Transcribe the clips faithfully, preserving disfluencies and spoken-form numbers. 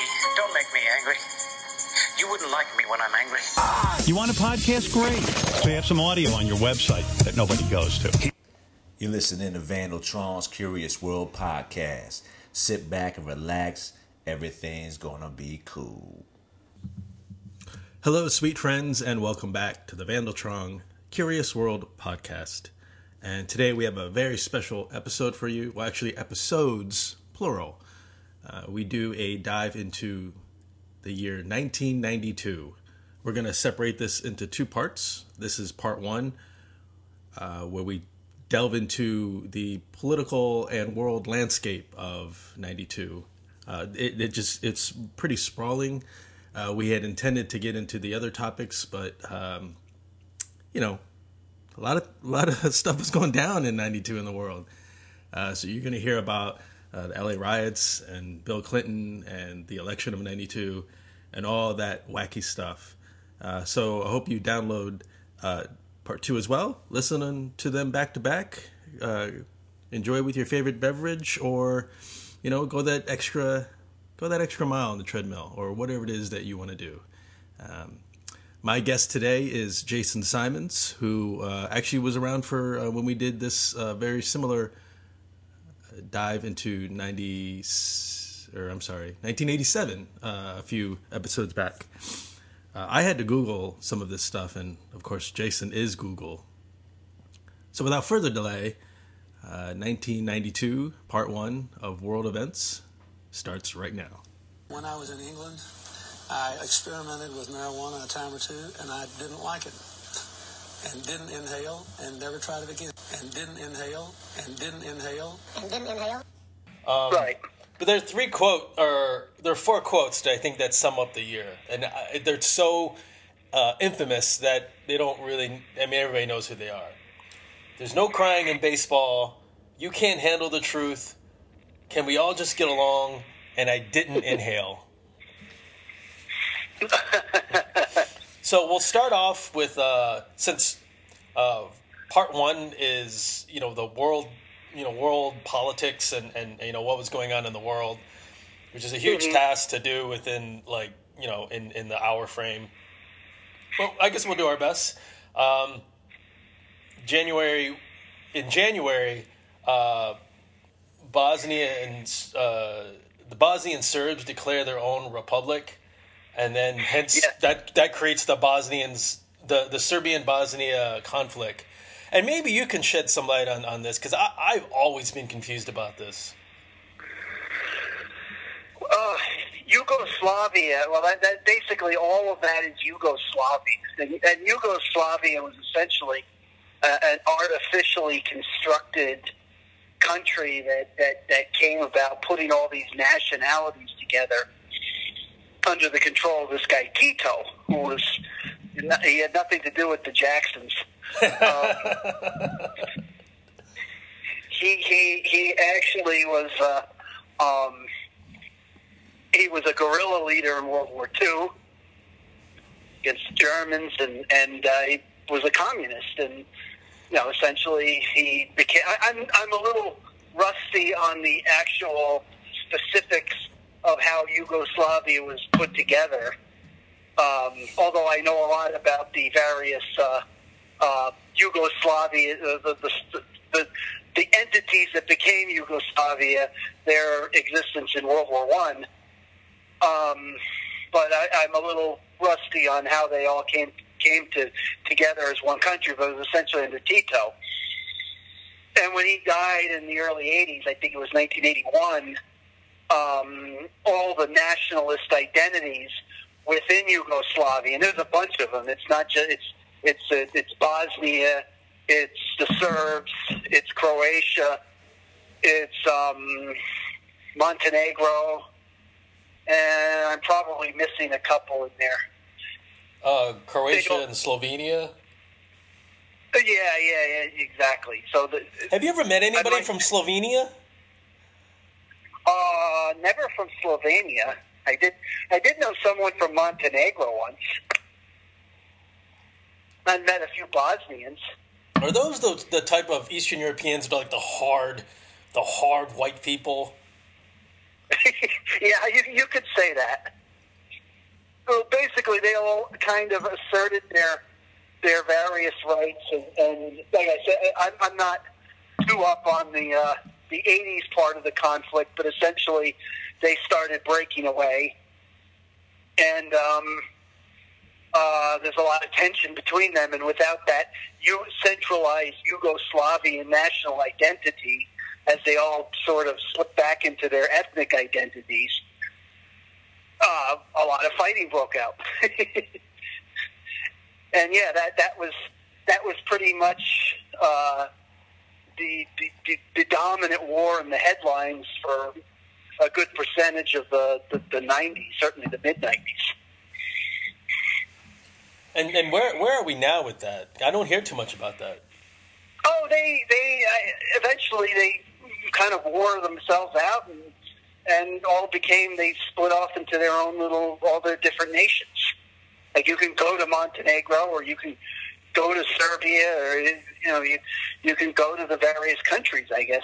Don't make me angry. You wouldn't like me when I'm angry. You want a podcast? Great. So you have some audio on your website that nobody goes to. You're listening to Vandaltron's Curious World Podcast. Sit back and relax. Everything's gonna be cool. Hello, sweet friends, and welcome back to the Vandaltron Curious World Podcast. And today we have a very special episode for you. Well, actually, episodes, plural. Uh, we do a dive into the year nineteen ninety-two. We're going to separate this into two parts. This is part one, uh, where we delve into the political and world landscape of ninety-two. Uh, it, it just it's pretty sprawling. Uh, we had intended to get into the other topics, but um, you know, a lot of a lot of stuff was going down in ninety-two in the world. Uh, so you're going to hear about uh, the L A riots and Bill Clinton and the election of ninety-two and all that wacky stuff. Uh, so I hope you download uh, part two as well. Listen to them back to back. Uh, enjoy with your favorite beverage, or you know, go that extra, go that extra mile on the treadmill, or whatever it is that you want to do. Um, my guest today is Jason Simons, who uh, actually was around for uh, when we did this uh, very similar dive into ninety, or I'm sorry, nineteen eighty-seven, uh, a few episodes back. Uh, I had to Google some of this stuff, and of course, Jason is Google. So without further delay, uh, nineteen ninety-two, part one of World Events starts right now. When I was in England, I experimented with marijuana a time or two, and I didn't like it. And didn't inhale, and never tried it again. And didn't inhale, and didn't inhale, and didn't inhale. Um, right. But there are three quote, or there are four quotes that I think that sum up the year, and they're so uh, infamous that they don't really. I mean, everybody knows who they are. There's no crying in baseball. You can't handle the truth. Can we all just get along? And I didn't inhale. So we'll start off with uh, since uh, part one is you know the world. you know, world politics and, and, you know, what was going on in the world, which is a huge mm-hmm. task to do within, like, you know, in, in the hour frame. Well, I guess we'll do our best. Um, January, in January, uh, Bosnia and, uh, the Bosnian Serbs declare their own republic, and then hence yeah. that, that creates the Bosnians, the, the Serbian-Bosnia conflict. And maybe you can shed some light on, on this, because I've always been confused about this. Uh, Yugoslavia, well, that, that basically all of that is Yugoslavia. And, and Yugoslavia was essentially uh, an artificially constructed country that, that, that came about putting all these nationalities together under the control of this guy Tito, who was, he had nothing to do with the Jacksons. um, he he he actually was uh, um, he was a guerrilla leader in World War Two against the Germans, and and uh, he was a communist, and you know essentially he became. I, I'm I'm a little rusty on the actual specifics of how Yugoslavia was put together, um, although I know a lot about the various. Uh, Uh, Yugoslavia, uh, the, the, the the entities that became Yugoslavia, their existence in World War One. Um, but I, I'm a little rusty on how they all came came to together as one country, but it was essentially under Tito. And when he died in the early eighties, I think it was nineteen eighty-one, um, all the nationalist identities within Yugoslavia, and there's a bunch of them. It's not just it's It's uh, it's Bosnia, it's the Serbs, it's Croatia, it's um, Montenegro, and I'm probably missing a couple in there. Uh, Croatia and Slovenia? Yeah, yeah, yeah, exactly. So, the, have you ever met anybody like, from Slovenia? Uh, never from Slovenia. I did. I did know someone from Montenegro once. I met a few Bosnians. Are those the, the type of Eastern Europeans that are like the hard, the hard white people? Yeah, you, you could say that. So basically, they all kind of asserted their their various rights, and, and like I said, I'm, I'm not too up on the uh, the eighties part of the conflict, but essentially, they started breaking away, and um, uh, there's a lot of tension between them, and without that you centralized Yugoslavian national identity, as they all sort of slip back into their ethnic identities, uh, a lot of fighting broke out. And yeah, that that was that was pretty much uh, the, the the dominant war in the headlines for a good percentage of the, the, the nineties, certainly the mid nineties. And and where where are we now with that? I don't hear too much about that. Oh, they they uh, eventually they kind of wore themselves out, and and all became they split off into their own little all their different nations. Like you can go to Montenegro, or you can go to Serbia, or you know you you can go to the various countries, I guess.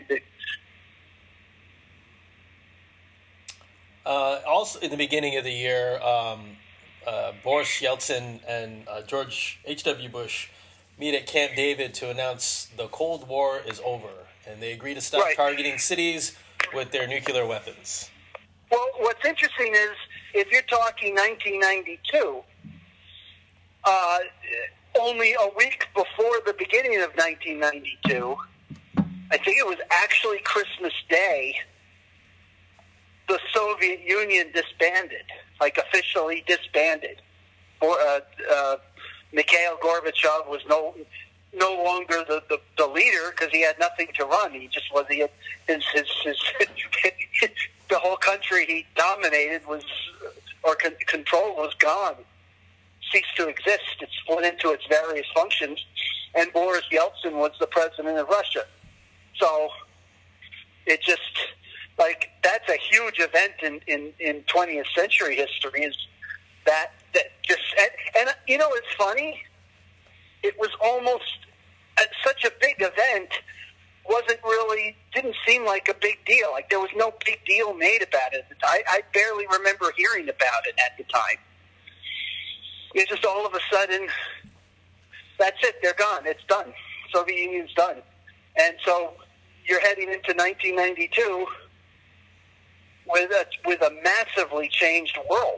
Uh, also, in the beginning of the year, um, uh, Boris Yeltsin and uh, George H W Bush meet at Camp David to announce the Cold War is over, and they agree to stop Right. targeting cities with their nuclear weapons. Well, what's interesting is, if you're talking nineteen ninety-two, uh, only a week before the beginning of nineteen ninety-two, I think it was actually Christmas Day, the Soviet Union disbanded, like officially disbanded. Or, uh, uh, Mikhail Gorbachev was no no longer the, the, the leader because he had nothing to run. He just was he had, his his, his the whole country he dominated was or con- control was gone, ceased to exist. It split into its various functions, and Boris Yeltsin was the president of Russia. So it just like that's a huge event in, in, in twentieth century history. Is that that just and, and you know it's funny. It was almost uh, such a big event. Wasn't really didn't seem like a big deal. Like there was no big deal made about it. I, I barely remember hearing about it at the time. It's just all of a sudden, that's it. They're gone. It's done. Soviet Union's done. And so you're heading into nineteen ninety-two with a with a massively changed world.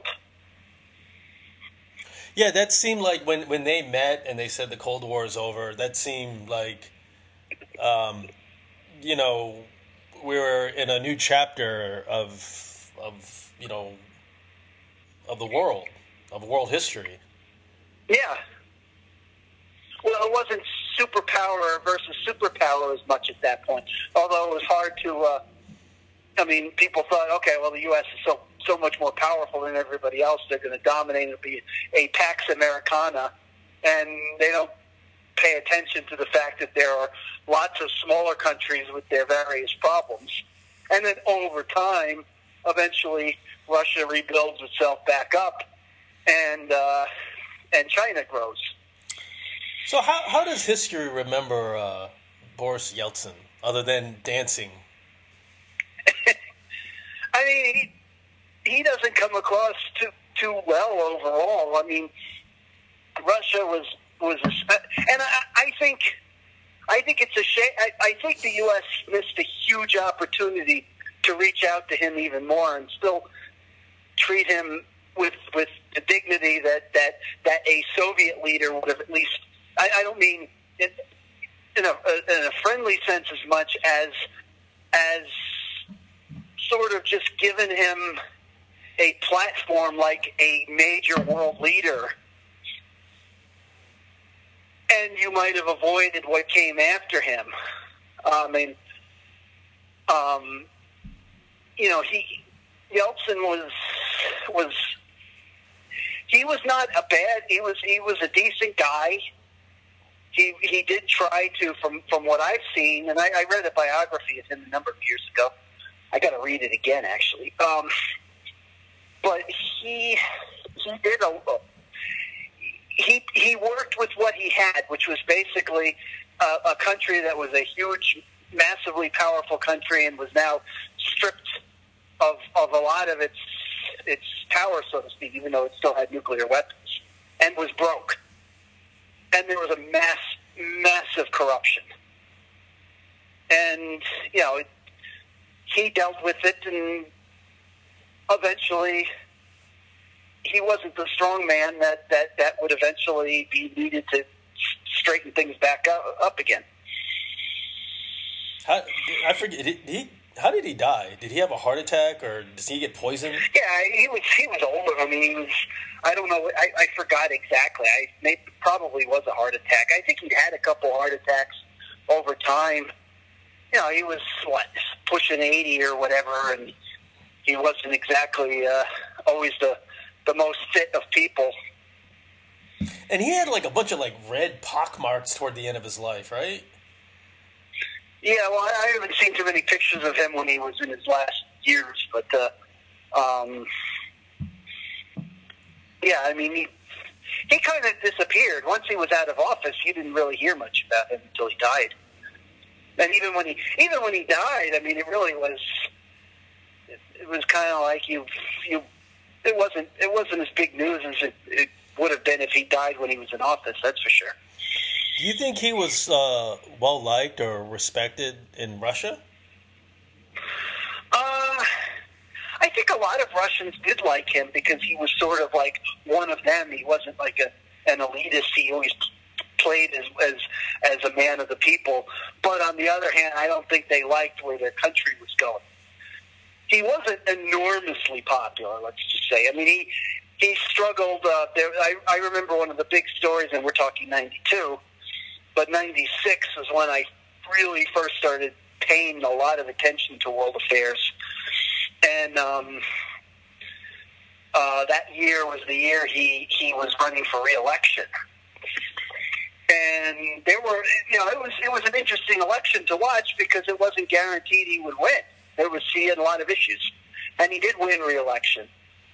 Yeah, that seemed like when, when they met and they said the Cold War is over, that seemed like, um, you know, we were in a new chapter of, of you know, of the world, of world history. Yeah. Well, it wasn't superpower versus superpower as much at that point, although it was hard to, uh, I mean, people thought, okay, well, the U S is so so much more powerful than everybody else. They're going to dominate. It'll be a Pax Americana, and they don't pay attention to the fact that there are lots of smaller countries with their various problems. And then over time, eventually, Russia rebuilds itself back up, and uh, and China grows. So how how does history remember uh, Boris Yeltsin, other than dancing? I mean, he, he doesn't come across too too well overall. I mean, Russia was was, a, and I, I think I think it's a shame. I, I think the U S missed a huge opportunity to reach out to him even more and still treat him with with the dignity that that, that a Soviet leader would have at least. I, I don't mean in, in a in a friendly sense as much as as sort of just given him a platform like a major world leader, and you might have avoided what came after him. I mean, um, you know, he Yeltsin was was he was not a bad. He was he was a decent guy. He he did try to, from from what I've seen, and I, I read a biography of him a number of years ago. I got to read it again, actually. Um, but he he did a he he worked with what he had, which was basically a, a country that was a huge, massively powerful country, and was now stripped of of a lot of its its power, so to speak, even though it still had nuclear weapons, and was broke. And there was a mass, massive corruption. And, you know, it, he dealt with it, and eventually he wasn't the strong man that, that, that would eventually be needed to straighten things back up, up again. How, I forget, did he, how did he die? Did he have a heart attack, or does he get poisoned? Yeah, he was he was older. I mean, he was, I don't know, I, I forgot exactly. I maybe, probably was a heart attack. I think he'd had a couple heart attacks over time. You know, he was, what, pushing eighty or whatever, and he wasn't exactly uh, always the, the most fit of people. And he had, like, a bunch of, like, red pock marks toward the end of his life, right? Yeah, well, I haven't seen too many pictures of him when he was in his last years, but, uh, um, yeah, I mean, he, he kind of disappeared. Once he was out of office, you didn't really hear much about him until he died. And even when he, even when he died, I mean, it really was, it, it was kind of like you, you, it wasn't, it wasn't as big news as it, it would have been if he died when he was in office, that's for sure. Do you think he was uh, well-liked or respected in Russia? Uh, I think a lot of Russians did like him because he was sort of like one of them. He wasn't like a, an elitist. He always played as, as as a man of the people. But on the other hand, I don't think they liked where their country was going. He wasn't enormously popular, let's just say. I mean, he he struggled. Uh, there, I, I remember one of the big stories, and we're talking ninety-two, but ninety-six was when I really first started paying a lot of attention to world affairs. And um, uh, that year was the year he, he was running for re-election. And there were, you know, it was it was an interesting election to watch because it wasn't guaranteed he would win. There was he had a lot of issues, and he did win re-election.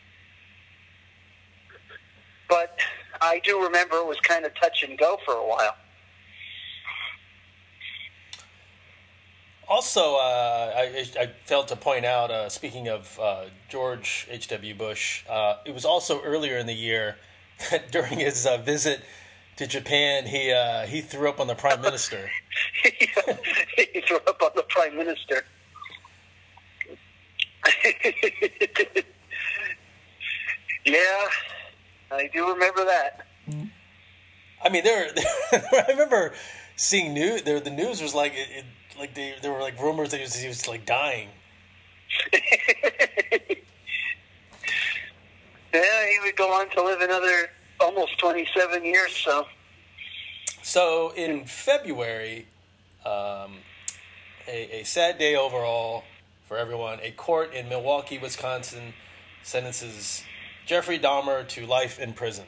But I do remember it was kind of touch and go for a while. Also, uh, I, I failed to point out, uh, speaking of uh, George H W. Bush, uh, it was also earlier in the year that during his uh, visit to Japan, he uh, he threw up on the Prime Minister. He threw up on the Prime Minister. Yeah, I do remember that. I mean, there. I remember seeing news. There, the news was like, it, it, like they, there were like rumors that he was, he was like dying. Yeah, he would go on to live another almost twenty-seven years. So, so in February, um, a, a sad day overall for everyone. A court in Milwaukee, Wisconsin, sentences Jeffrey Dahmer to life in prison.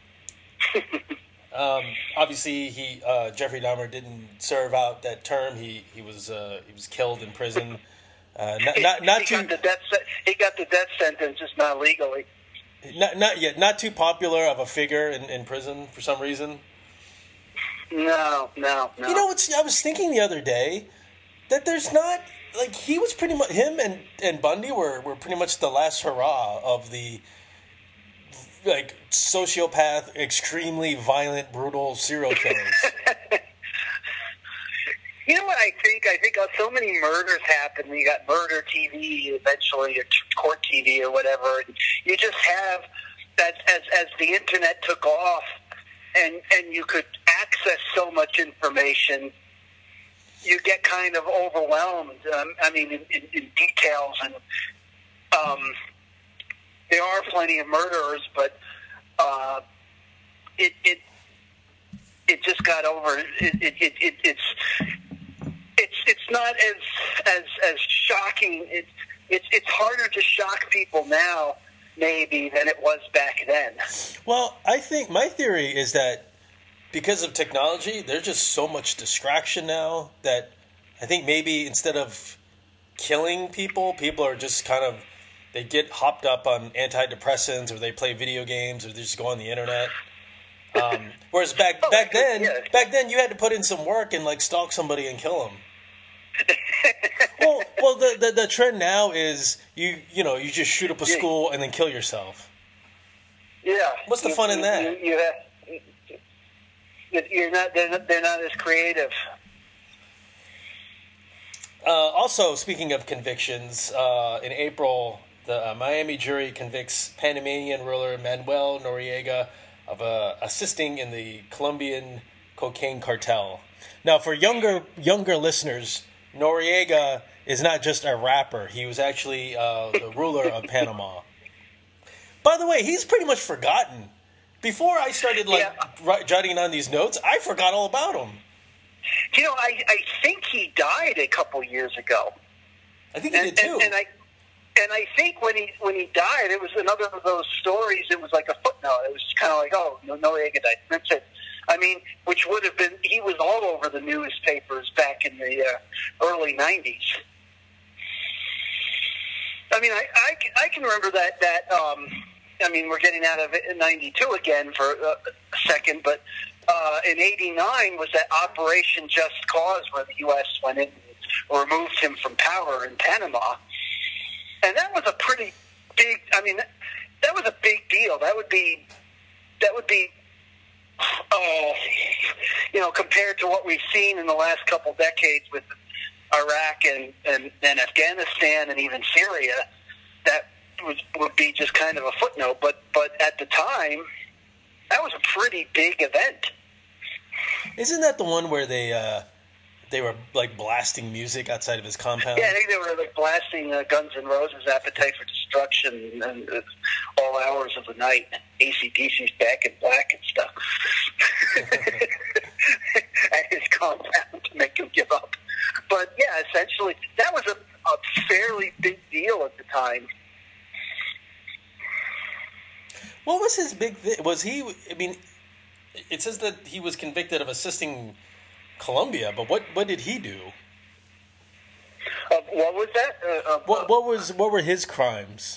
Um, obviously, he uh, Jeffrey Dahmer didn't serve out that term. He he was uh, he was killed in prison. Uh, not not, not he too. Got the death, he got the death sentence, just not legally. Not not yet. Not too popular of a figure in, in prison for some reason. No, no, no. You know, it's, I was thinking the other day that there's not like he was pretty much him and, and Bundy were, were pretty much the last hurrah of the like sociopath, extremely violent, brutal serial killers. You know what I think? I think so many murders happen. You got murder T V eventually, or court T V or whatever. And you just have that as as the internet took off, and and you could access so much information. You get kind of overwhelmed. Um, I mean, in, in, in details, and um, there are plenty of murderers, but uh, it it it just got over. It it, it, it it's. It's it's not as as as shocking. It's it's it's harder to shock people now, maybe, than it was back then. Well, I think my theory is that because of technology, there's just so much distraction now that I think maybe instead of killing people, people are just kind of they get hopped up on antidepressants, or they play video games, or they just go on the internet. Um, whereas back oh, back then, yeah. back then you had to put in some work and like stalk somebody and kill them. well, well, the, the the trend now is you you know you just shoot up a school and then kill yourself. Yeah. What's the you, fun in you, that? You, you have, you're not. They're not. They're not as creative. Uh, also, speaking of convictions, uh, in April, the uh, Miami jury convicts Panamanian ruler Manuel Noriega of uh, assisting in the Colombian cocaine cartel. Now, for younger younger listeners, Noriega is not just a rapper. He was actually uh, the ruler of Panama. By the way, he's pretty much forgotten. Before I started like Yeah. jotting on these notes, I forgot all about him. You know, I, I think he died a couple years ago. I think he and, did too. And, and I and I think when he when he died, it was another of those stories. It was like a footnote. It was kind of like, oh, no, Noriega died. That's it. I mean, which would have been, he was all over the newspapers back in the uh, early nineties. I mean, I, I, can- I can remember that, that um, I mean, we're getting out of ninety-two again for a second, but uh, in eighty-nine was that Operation Just Cause where the U S went in and removed him from power in Panama. And that was a pretty big, I mean, that, that was a big deal. That would be, that would be, uh, you know, compared to what we've seen in the last couple decades with Iraq and, and, and Afghanistan and even Syria, that would, would be just kind of a footnote. But, but at the time, that was a pretty big event. Isn't that the one where they uh, they were like blasting music outside of his compound? Yeah, I think they were like blasting uh, Guns N' Roses' Appetite for Destruction and uh, all hours of the night. A C D C's Back in Black and stuff. At his compound to make him give up. But yeah, essentially, that was a, a fairly big deal at the time. What was his big thing? Was he, I mean, it says that he was convicted of assisting Colombia, but what, what did he do? Uh, what was that? Uh, uh, What what was what were his crimes?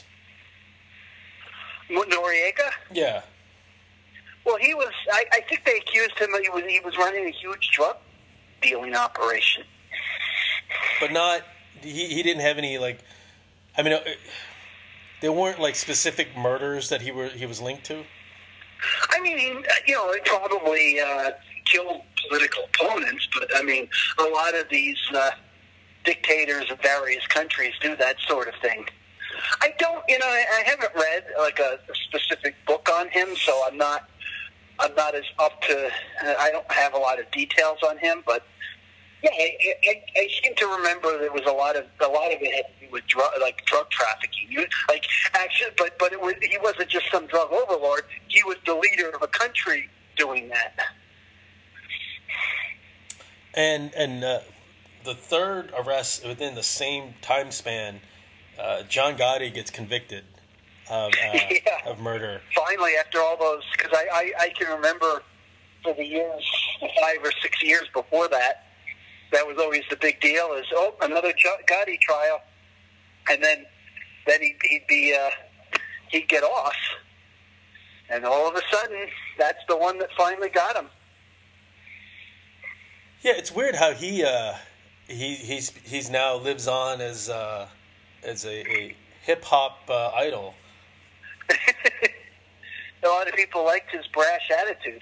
Noriega? Yeah. Well, he was. I, I think they accused him that he was he was running a huge drug dealing operation. But not, he, he didn't have any, like, I mean, uh, there weren't, like, specific murders that he were he was linked to? I mean, he, you know, he probably uh, killed political opponents, but I mean, a lot of these uh, dictators of various countries do that sort of thing. I don't, you know, I, I haven't read like a, a specific book on him, so I'm not, I'm not as up to. Uh, I don't have a lot of details on him, but yeah, I, I, I seem to remember there was a lot of a lot of it had to do with drug, like drug trafficking. You, like actually, but but it was, he wasn't just some drug overlord. He was the leader of a country doing that. And and uh, the third arrest within the same time span, uh, John Gotti gets convicted of uh, Yeah. of murder. Finally, after all those, because I, I, I can remember for the years, five or six years before that, that was always the big deal is, oh, another Gotti trial. And then then he'd, he'd be, uh, he'd get off. And all of a sudden, that's the one that finally got him. Yeah, it's weird how he uh, he he's he's now lives on as uh, as a, a hip hop uh, idol. A lot of people liked his brash attitude.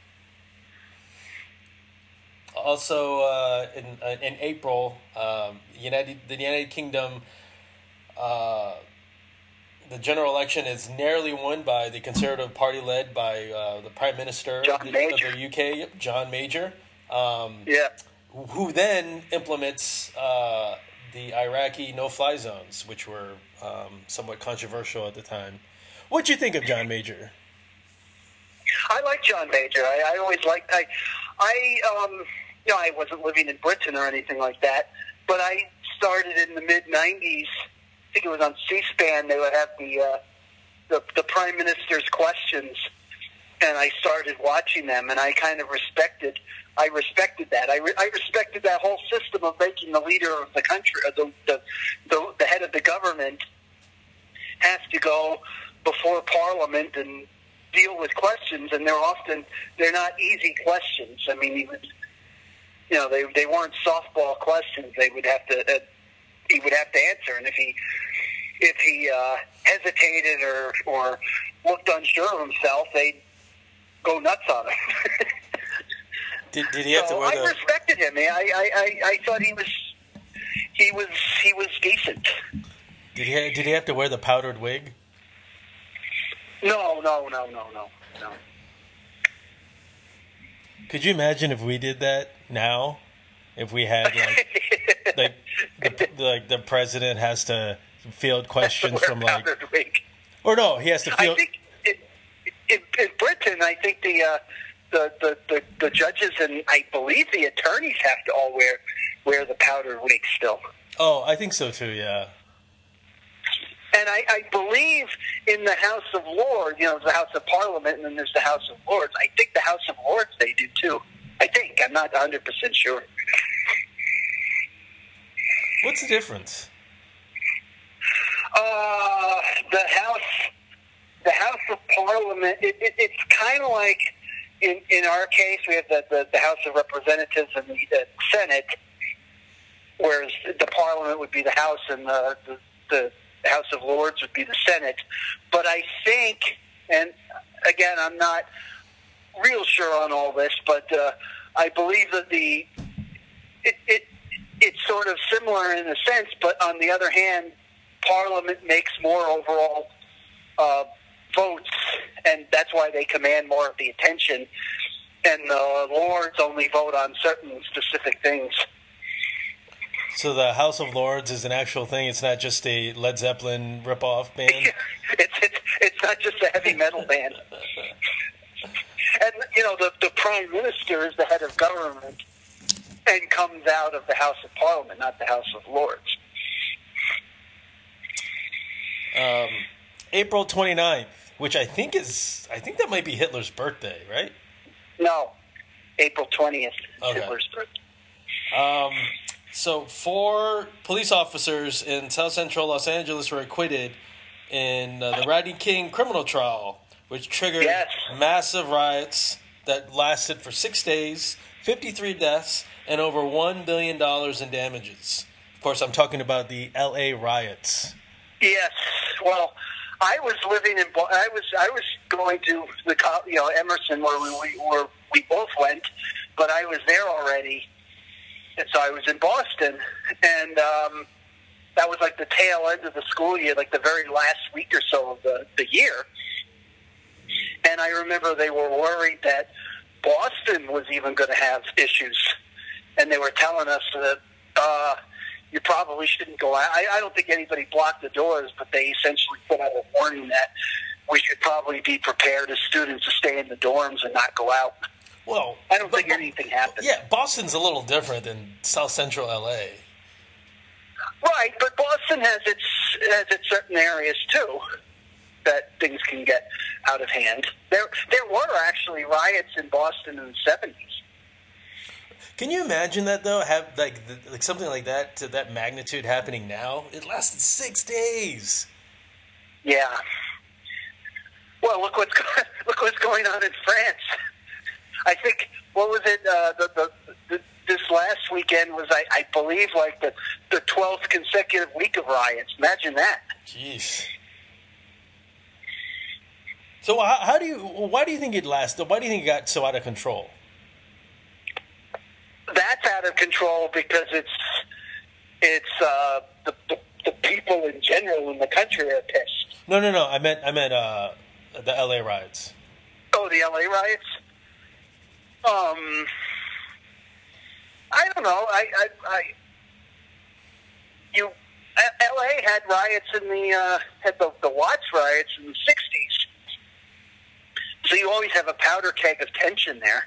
Also, uh, in uh, in April, um, United the United Kingdom, uh, the general election is narrowly won by the Conservative Party led by uh, the Prime Minister John of the, Major. of the U K, yep, John Major, um, Yeah. who, who then implements uh, the Iraqi no-fly zones, which were um, somewhat controversial at the time. What'd you think of John Major? I like John Major. I, I always liked. I, I, um, you know, I wasn't living in Britain or anything like that, but I started in the mid nineties. I think it was on C-SPAN. They would have the uh, the, the Prime Minister's questions, and I started watching them, and I kind of respected. I respected that. I, re- I respected that whole system of making the leader of the country, or the, the the the head of the government, has to go before Parliament and deal with questions, and they're often they're not easy questions. I mean, even, you know, they they weren't softball questions. They would have to uh, he would have to answer. And if he if he uh, hesitated or or looked unsure of himself, they'd go nuts on him. Did, did he have so to wear I the? respected him. I, I I I thought he was he was he was decent. Did he? Did he have to wear the powdered wig? No, no, no, no, no, no. Could you imagine if we did that now? If we had like like the, the like the president has to field questions Wear from like, powdered wig. or no, he has to I field. think in, in, in Britain, I think the, uh, the, the the the judges and I believe the attorneys have to all wear wear the powdered wig still. Oh, I think so too. Yeah. And I, I believe in the House of Lords, you know, the House of Parliament, and then there's the House of Lords. I think the House of Lords they do too. I think. I'm not one hundred percent sure. What's the difference? Uh, the House, the House of Parliament. It, it, it's kind of like in in our case, we have the, the, the House of Representatives and the, the Senate, whereas the Parliament would be the House and the, the the House of Lords would be the Senate. But I think, and again, I'm not real sure on all this, but uh, I believe that the it, it it's sort of similar in a sense, but on the other hand, Parliament makes more overall uh, votes, and that's why they command more of the attention, and the Lords only vote on certain specific things. So the House of Lords is an actual thing. It's not just a Led Zeppelin ripoff band. it's, it's it's not just a heavy metal band. And you know, the the Prime Minister is the head of government and comes out of the House of Parliament, not the House of Lords. Um, April twenty-ninth, which I think is, I think that might be Hitler's birthday, right? No, April twentieth, Okay. Hitler's birthday. Um, so four police officers in South Central Los Angeles were acquitted in uh, the Rodney King criminal trial, which triggered Yes. massive riots that lasted for six days, fifty-three deaths, and over one billion dollars in damages. Of course, I'm talking about the L A riots. Yes. Well, I was living in. Bo- I was. I was going to the co- you know Emerson where we, we where we both went, but I was there already, and so I was in Boston, and um, that was like the tail end of the school year, like the very last week or so of the, the year. And I remember they were worried that Boston was even going to have issues, and they were telling us that. Uh, You probably shouldn't go out. I, I don't think anybody blocked the doors, but they essentially put out a warning that we should probably be prepared as students to stay in the dorms and not go out. Well, I don't but- think anything happened. Yeah, Boston's a little different than South Central L A. Right, but Boston has its has its certain areas too that things can get out of hand. There there were actually riots in Boston in the seventies. Can you imagine that though? Have like the, like something like that to that magnitude happening now? It lasted six days. Yeah. Well, look what's go- look what's going on in France. I think what was it? Uh, the, the, the this last weekend was I, I believe like the the twelfth consecutive week of riots. Imagine that. Jeez. So how, how do you? Why do you think it lasted? Why do you think it got so out of control? That's out of control because it's it's uh, the, the the people in general in the country are pissed. No, no, no. I meant I meant uh, the L A riots. Oh, the L A riots. Um, I don't know. I, I, I you L A had riots in the uh, had the the Watts riots in the sixties. So you always have a powder keg of tension there.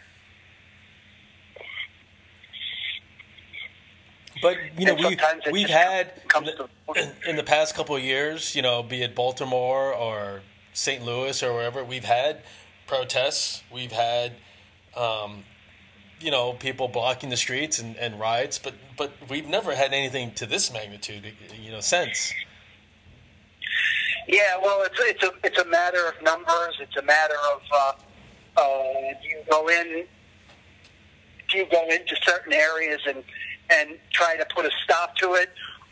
But you know, And we sometimes it we've just had comes in, to- in, in the past couple of years, you know, be it Baltimore or Saint Louis or wherever, we've had protests. We've had, um, you know, people blocking the streets and, and riots. But but we've never had anything to this magnitude, you know, since. Yeah, well, it's it's a it's a matter of numbers. It's a matter of uh, uh, do you go in, do you go into certain areas and and try to put a stop to it,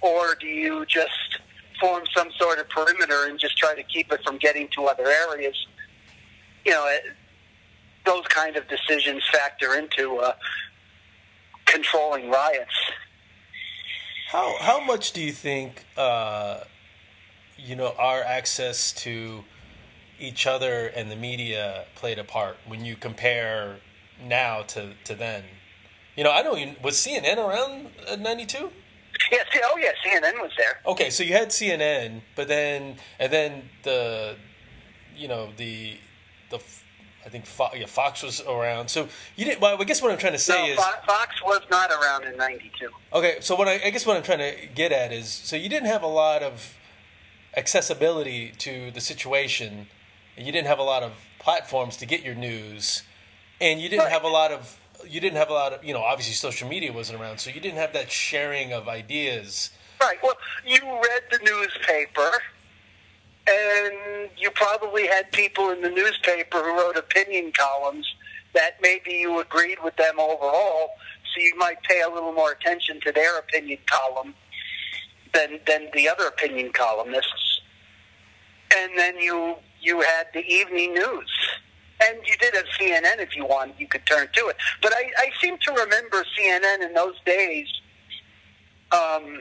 or do you just form some sort of perimeter and just try to keep it from getting to other areas? You know, it, those kind of decisions factor into uh, controlling riots. How how much do you think, uh, you know, our access to each other and the media played a part when you compare now to, to then? You know, I don't even, was C N N around in ninety-two? Yeah, see, oh yeah, C N N was there. Okay, so you had C N N, but then, and then the, you know, the, the, I think Fox, yeah, Fox was around. So you didn't, well, I guess what I'm trying to say no, is... Fox was not around in ninety-two. Okay, so what I, I guess what I'm trying to get at is, so you didn't have a lot of accessibility to the situation, and you didn't have a lot of platforms to get your news, and you didn't Right. have a lot of, you didn't have a lot of, you know, obviously social media wasn't around, so you didn't have that sharing of ideas. Right. Well, you read the newspaper, and you probably had people in the newspaper who wrote opinion columns that maybe you agreed with them overall, so you might pay a little more attention to their opinion column than than the other opinion columnists. And then you you had the evening news. And you did have C N N if you wanted, you could turn to it. But I, I seem to remember C N N in those days um,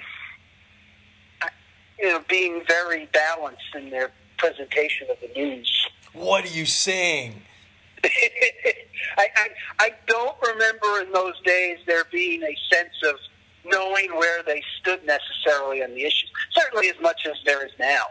you know, being very balanced in their presentation of the news. What are you saying? I, I I don't remember in those days there being a sense of knowing where they stood necessarily on the issues. Certainly as much as there is now.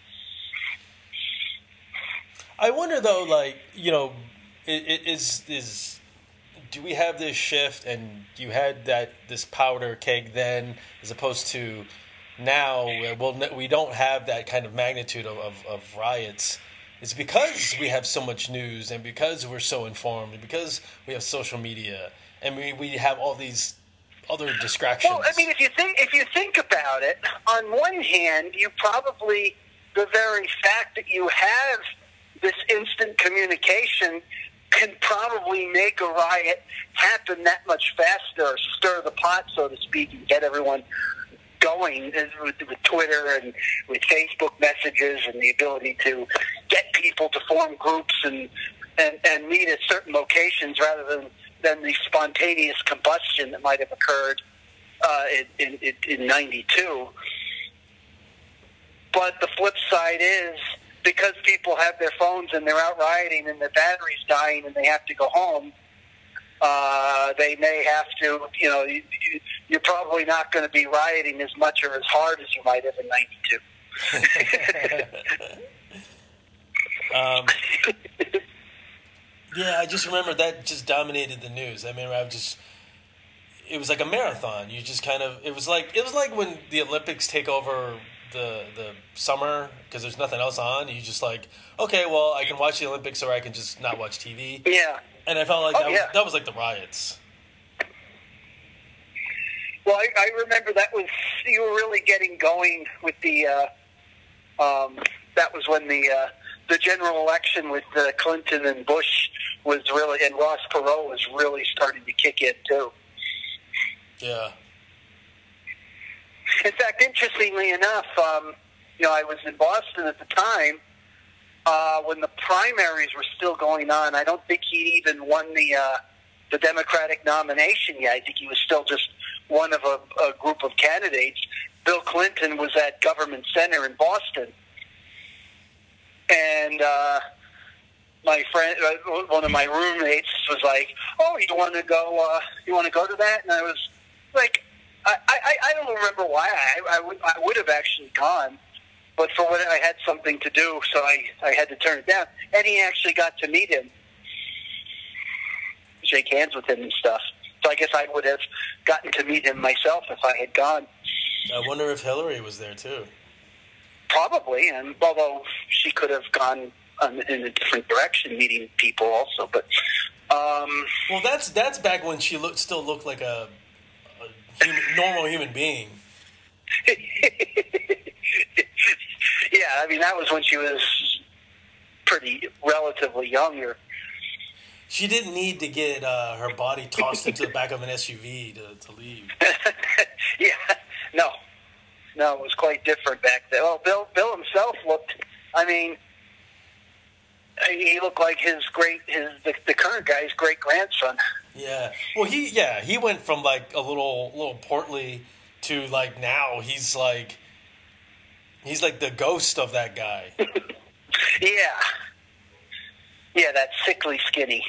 I wonder though, like, you know, i- i- is is do we have this shift, and you had that this powder keg then, as opposed to now, where we'll, we don't have that kind of magnitude of, of, of riots? It's because we have so much news, and because we're so informed, and because we have social media, and we, we have all these other distractions. Well, I mean, if you think if you think about it, on one hand, you probably, the very fact that you have this instant communication can probably make a riot happen that much faster, or stir the pot, so to speak, and get everyone going with, with Twitter and with Facebook messages and the ability to get people to form groups and, and, and meet at certain locations rather than, than the spontaneous combustion that might have occurred uh, in, in, in ninety-two. But the flip side is, because people have their phones and they're out rioting and their battery's dying and they have to go home, uh, they may have to, you know, you, you, you're probably not going to be rioting as much or as hard as you might have in ninety-two. um, yeah, I just remember that just dominated the news. I mean, I just, it was like a marathon. You just kind of, it was like, it was like when the Olympics take over the the summer because there's nothing else on. You just like, okay, well, I can watch the Olympics or I can just not watch T V. Yeah. And I felt like Oh, that, yeah. was, that was like the riots. Well, I, I remember that was, you were really getting going with the, uh, um, that was when the uh, the general election with uh, Clinton and Bush was really, and Ross Perot was really starting to kick in too. Yeah. In fact, interestingly enough, um, you know, I was in Boston at the time uh, when the primaries were still going on. I don't think he'd even won the uh, the Democratic nomination yet. I think he was still just one of a, a group of candidates. Bill Clinton was at Government Center in Boston, and uh, my friend, uh, one of my roommates, was like, "Oh, you want to go? Uh, you want to go to that?" And I was like, I, I, I don't remember why. I, I, would, I would have actually gone, but for what I had something to do, so I, I had to turn it down. And he actually got to meet him, shake hands with him and stuff. So I guess I would have gotten to meet him myself if I had gone. I wonder if Hillary was there too. Probably, and although she could have gone um, in a different direction, meeting people also. But um, well, that's that's back when she looked still looked like a, a human, normal human being. Yeah, I mean that was when she was pretty relatively younger. She didn't need to get uh, her body tossed into the back of an S U V to, to leave. Yeah, no. no, it was quite different back then. Well, Bill, Bill himself looked. I mean, he looked like his great, his the, the current guy's great grandson. Yeah. Well, he yeah he went from like a little little portly to like now he's like he's like the ghost of that guy. Yeah. Yeah, that sickly skinny.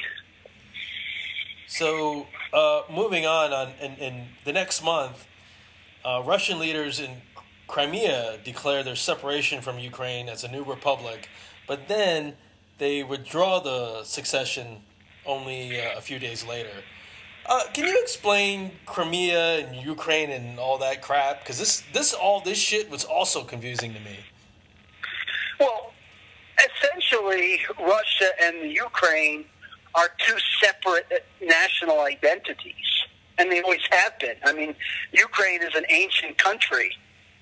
So, uh, moving on, on in, in the next month, uh, Russian leaders in Crimea declare their separation from Ukraine as a new republic, but then they withdraw the succession only uh, a few days later. Uh, can you explain Crimea and Ukraine and all that crap? Because this, this, all this shit was also confusing to me. Well, essentially, Russia and the Ukraine are two separate national identities, and they always have been. I mean, Ukraine is an ancient country,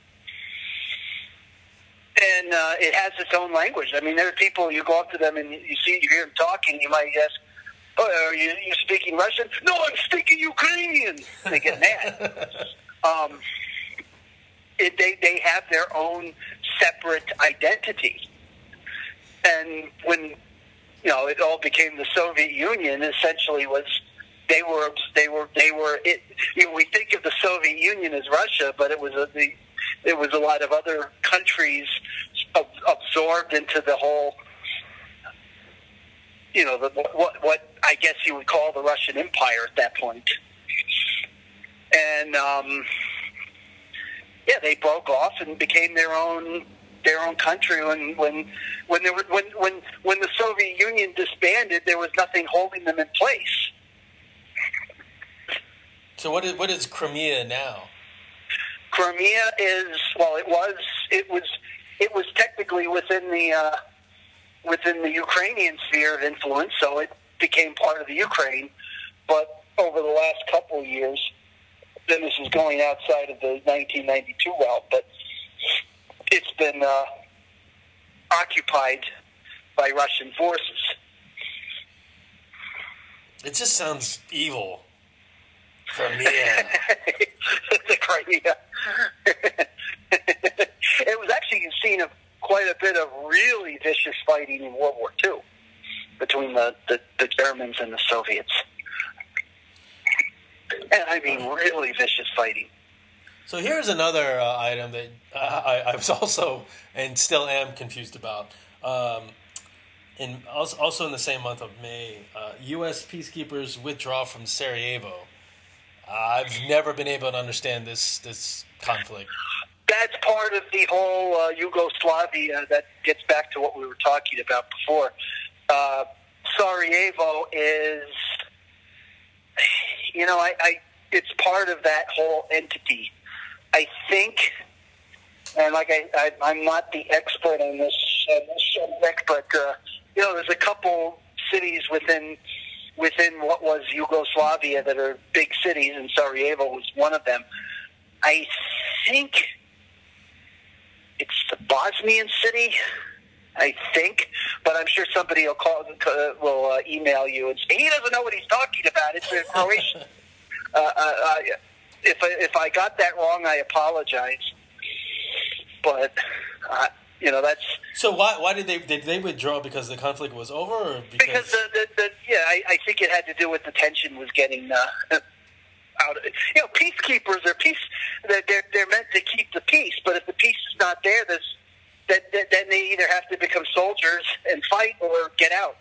and uh, it has its own language. I mean, there are people, you go up to them and you see, you hear them talking, you might ask, oh, are you, you speaking Russian? No, I'm speaking Ukrainian. And they get mad. um, it, they, they have their own separate identity. And when, you know, it all became the Soviet Union, essentially was, they were, they were, they were, it, you know, we think of the Soviet Union as Russia, but it was a, the, it was a lot of other countries ab- absorbed into the whole, you know, the, what, what I guess you would call the Russian Empire at that point. And, um, yeah, they broke off and became their own, their own country. When, when, when there were, when, when, when the Soviet Union disbanded, there was nothing holding them in place. So what is, what is Crimea now? Crimea is, well, it was, it was, it was technically within the, uh, within the Ukrainian sphere of influence, so it became part of the Ukraine. But over the last couple of years, then this is going outside of the nineteen ninety-two route, but it's been uh, occupied by Russian forces. It just sounds evil. Crimea. The Crimea. It was actually a scene of quite a bit of really vicious fighting in World War Two between the, the, the Germans and the Soviets. And I mean, really vicious fighting. So here's another uh, item that uh, I, I was also and still am confused about. Um, in also, also in the same month of May, uh, U S peacekeepers withdraw from Sarajevo. Uh, I've never been able to understand this this conflict. That's part of the whole uh, Yugoslavia. That gets back to what we were talking about before. Uh, Sarajevo is, you know, I, I it's part of that whole entity. I think, and like I, I I'm not the expert on this, uh, this subject, but uh, you know, there's a couple cities within within what was Yugoslavia that are big cities, and Sarajevo was one of them. I think it's the Bosnian city, I think, but I'm sure somebody will call, uh, will uh, email you and say he doesn't know what he's talking about. It's in Croatian. uh, uh, uh, if I, if I got that wrong, I apologize. But uh, you know, that's so. Why why did they did they withdraw? Because the conflict was over, or because, because the, the, the yeah, I, I think it had to do with the tension was getting. Uh, Out of it. You know, peacekeepers are peace. They're, they're they're meant to keep the peace, but if the peace is not there, there's, then then they either have to become soldiers and fight or get out.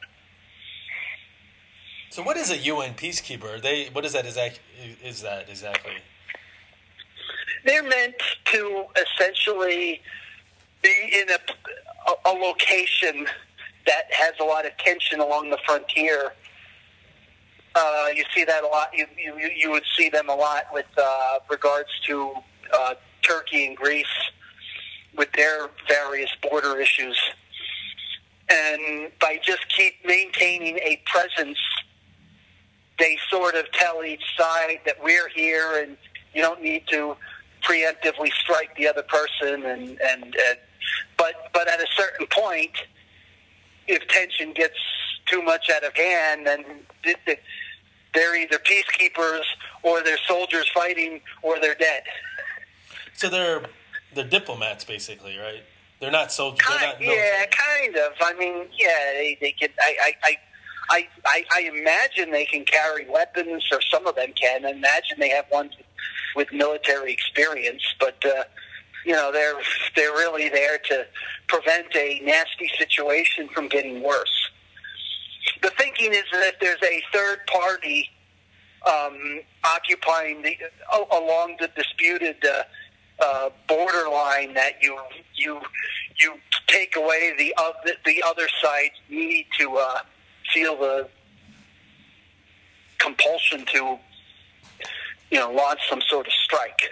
So, what is a U N peacekeeper? They what is that exact? Is that exactly? They're meant to essentially be in a a, a location that has a lot of tension along the frontier. Uh, you see that a lot. You, you you would see them a lot with uh, regards to uh, Turkey and Greece with their various border issues. And by just keep maintaining a presence, they sort of tell each side that we're here and you don't need to preemptively strike the other person. And, and, and but but at a certain point, if tension gets too much out of hand, then they're either peacekeepers or they're soldiers fighting or they're dead. So they're they're diplomats, basically, right? They're not soldiers. Kind, They're not yeah, military. kind of. I mean, yeah, they, they can. I, I, I, I, I, I imagine they can carry weapons, or some of them can. I imagine they have ones with military experience, but uh, you know, they're they're really there to prevent a nasty situation from getting worse. The thinking is that if there's a third party um, occupying the uh, along the disputed uh, uh, borderline, that you you you take away the other the other side's need to uh, feel the compulsion to, you know, launch some sort of strike.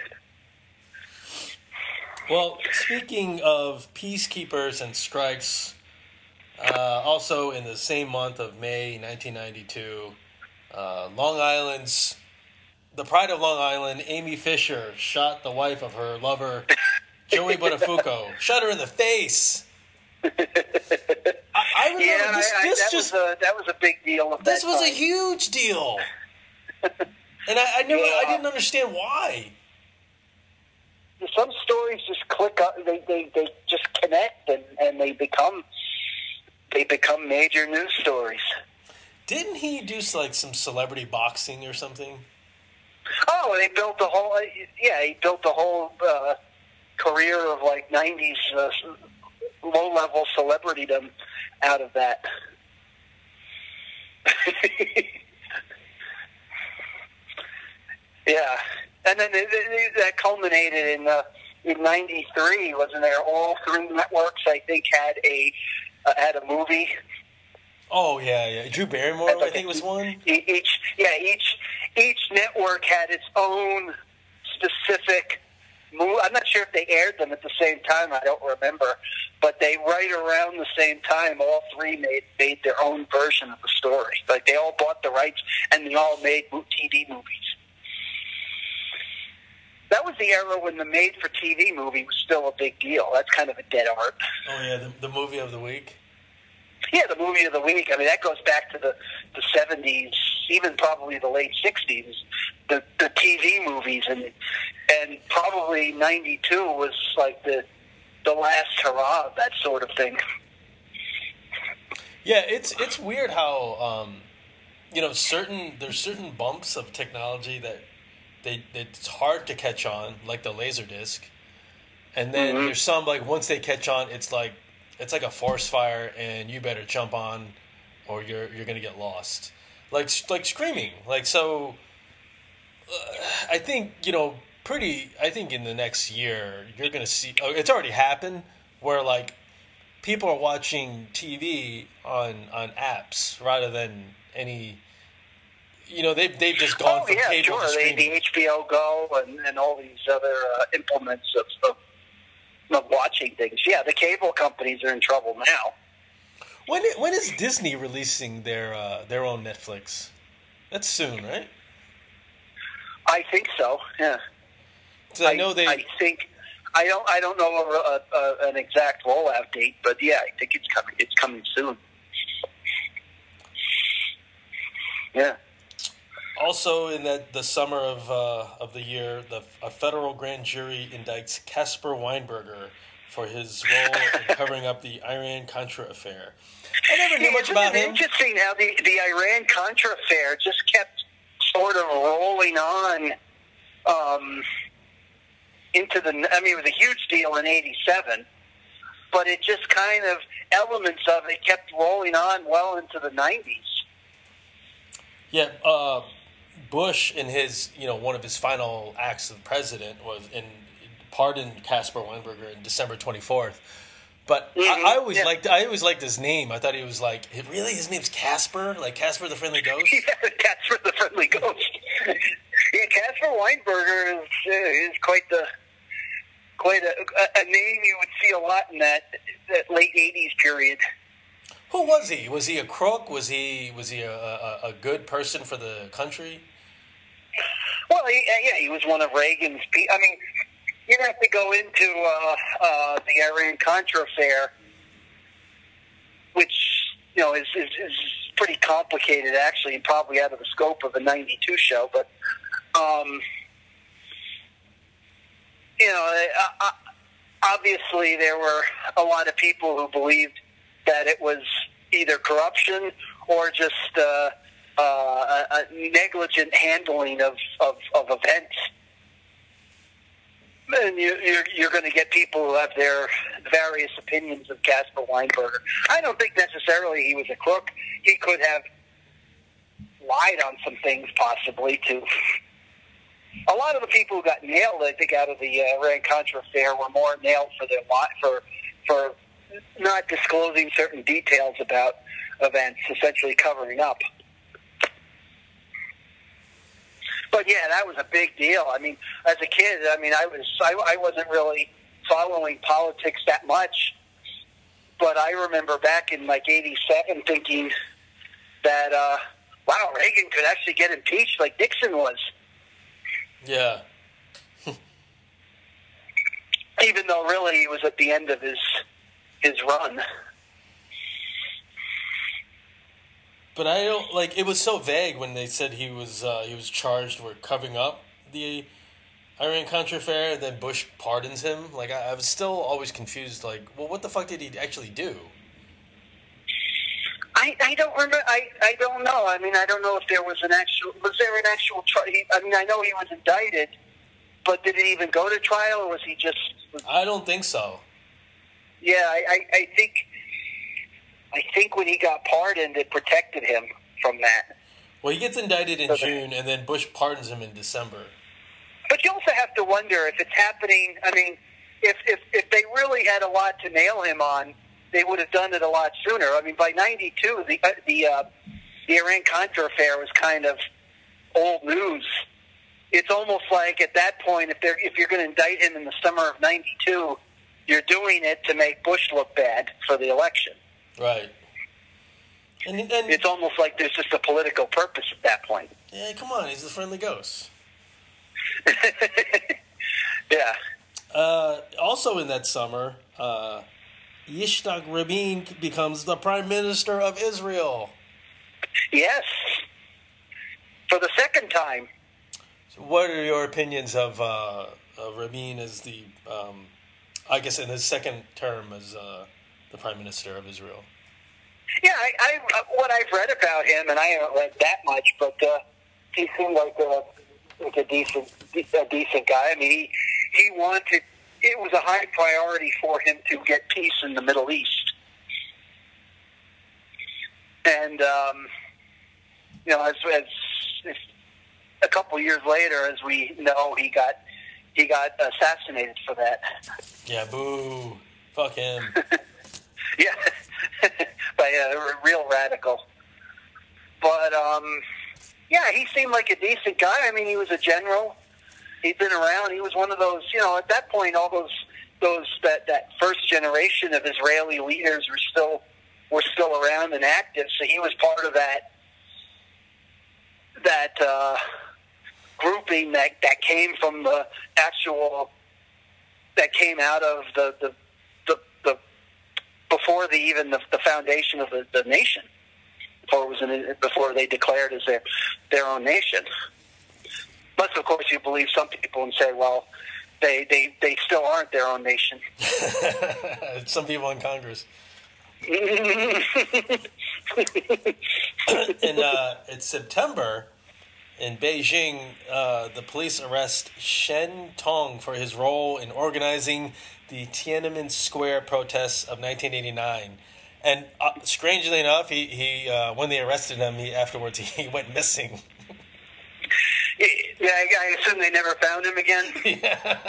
Well, speaking of peacekeepers and strikes, uh, also in the same month of May nineteen ninety-two, uh, Long Island's, the pride of Long Island, Amy Fisher, shot the wife of her lover, Joey Buttafuoco. Shot her in the face. I, I remember Yeah, this, I, I, this that just... was a, that was a big deal. At This that was time. a huge deal. And I, I never, Yeah. I didn't understand why. Some stories just click up, they, they, they just connect, and, and they become they become major news stories. Didn't he do like some celebrity boxing or something? Oh, they built the whole yeah, he built the whole uh, career of like nineties uh, low level celebritydom out of that. Yeah, and then it, it, that culminated in uh, in ninety-three. Wasn't there? All three networks, I think, had a uh, had a movie. Oh yeah, yeah. Drew Barrymore, Had, like, I think, was one. E- Each yeah, each each network had its own specific movie. I'm not sure if they aired them at the same time. I don't remember, but they right around the same time, all three made made their own version of the story. Like they all bought the rights, and they all made T V movies. That was the era when the made-for-T V movie was still a big deal. That's kind of a dead art. Oh yeah, the, the movie of the week. Yeah, the movie of the week. I mean, that goes back to the, the seventies, even probably the late sixties, the, the T V movies. And and probably ninety-two was like the the last hurrah of that sort of thing. Yeah, it's it's weird how um, you know certain there's certain bumps of technology that they it's hard to catch on, like the Laserdisc, and then Mm-hmm. there's some like once they catch on, it's like it's like a forest fire, and you better jump on, or you're you're gonna get lost. Like like screaming, like so. Uh, I think you know pretty. I think in the next year you're gonna see. Oh, it's already happened where like people are watching T V on on apps rather than any. You know, they've, they've just gone Oh, from yeah, cable sure. to They, streaming. the H B O Go and, and all these other uh, implements of, of, of watching things. Yeah, the cable companies are in trouble now. When when is Disney releasing their uh, their own Netflix? That's soon, right? I think so, yeah. So I know they. I think... I don't. I don't know a, a, a, an exact rollout date, but yeah, I think it's coming. It's coming soon. Yeah. Also, in that the summer of uh, of the year, the a federal grand jury indicts Caspar Weinberger for his role in covering up the Iran-Contra affair. I never knew Yeah, much isn't about it him. interesting how the the Iran-Contra affair just kept sort of rolling on um, into the. I mean, it was a huge deal in eighty-seven, but it just kind of elements of it kept rolling on well into the nineties. Yeah, uh, Bush in his you know one of his final acts of president was in pardoned Caspar Weinberger in December twenty-fourth. But Mhm, I, I always yeah. liked I always liked his name. I thought he was like really his name's Casper, like Casper the Friendly Ghost. Yeah, Casper the Friendly Ghost. Yeah, Caspar Weinberger is, uh, is quite the quite a, a, a name you would see a lot in that that late eighties period. Who was he? Was he a crook? Was he was he a, a, a good person for the country? Well, he, yeah, he was one of Reagan's. Pe- I mean, you'd have to go into uh, uh, the Iran-Contra affair, which you know is, is is pretty complicated, actually, and probably out of the scope of a ninety-two show. But um, you know, I, I, obviously there were a lot of people who believed that it was either corruption or just uh, uh, a, a negligent handling of, of, of events. And you, you're, you're going to get people who have their various opinions of Caspar Weinberger. I don't think necessarily he was a crook. He could have lied on some things, possibly, too. A lot of the people who got nailed, I think, out of the uh, Iran-Contra affair were more nailed for their li- for for not disclosing certain details about events, essentially covering up. But yeah, that was a big deal. I mean, as a kid, I mean, I was I, I wasn't really following politics that much, but I remember back in like eighty-seven thinking that uh, wow, Reagan could actually get impeached like Nixon was. Yeah. Even though really he was at the end of his his run. But I don't like. It was so vague when they said he was uh, he was charged with covering up the Iran-Contra affair, and then Bush pardons him. Like I, I was still always confused. Like, well, what the fuck did he actually do? I, I don't remember. I, I don't know. I mean, I don't know if there was an actual. Was there an actual trial? I mean, I know he was indicted, but did it even go to trial, or was he just? I don't think so. Yeah, I, I, I think. I think when he got pardoned, it protected him from that. Well, he gets indicted in June, and then Bush pardons him in December. But you also have to wonder if it's happening. I mean, if if if they really had a lot to nail him on, they would have done it a lot sooner. I mean, by ninety-two, the uh, the uh, the Iran-Contra affair was kind of old news. It's almost like at that point, if they're if you're going to indict him in the summer of ninety-two, you're doing it to make Bush look bad for the election. Right. And, and it's almost like there's just a political purpose at that point. Yeah, come on, he's the friendly ghost. Yeah. Uh, also in that summer, uh, Yitzhak Rabin becomes the Prime Minister of Israel. Yes. For the second time. So what are your opinions of, uh, of Rabin as the, um, I guess in his second term as uh, the Prime Minister of Israel? Yeah, I, I what I've read about him, and I haven't read that much, but uh, he seemed like a, like a decent a decent guy. I mean, he, he wanted, it was a high priority for him to get peace in the Middle East. And, um, you know, as, as, as a couple years later, as we know, he got he got assassinated for that. Yeah, boo. Fuck him. Yeah, by a real radical. But, um, yeah, he seemed like a decent guy. I mean, he was a general. He'd been around. He was one of those, you know, at that point, all those, those that, that first generation of Israeli leaders were still were still around and active. So he was part of that that uh, grouping that, that came from the actual, that came out of the, the before the even the, the foundation of the, the nation, before it was an, before they declared as their their own nation. But of course, you believe some people and say, well, they they, they still aren't their own nation. Some people in Congress. in uh, in September, in Beijing, uh, the police arrest Shen Tong for his role in organizing the Tiananmen Square protests of nineteen eighty-nine. And uh, strangely enough, he, he uh, when they arrested him, he afterwards he went missing. Yeah, I assume they never found him again. Yeah.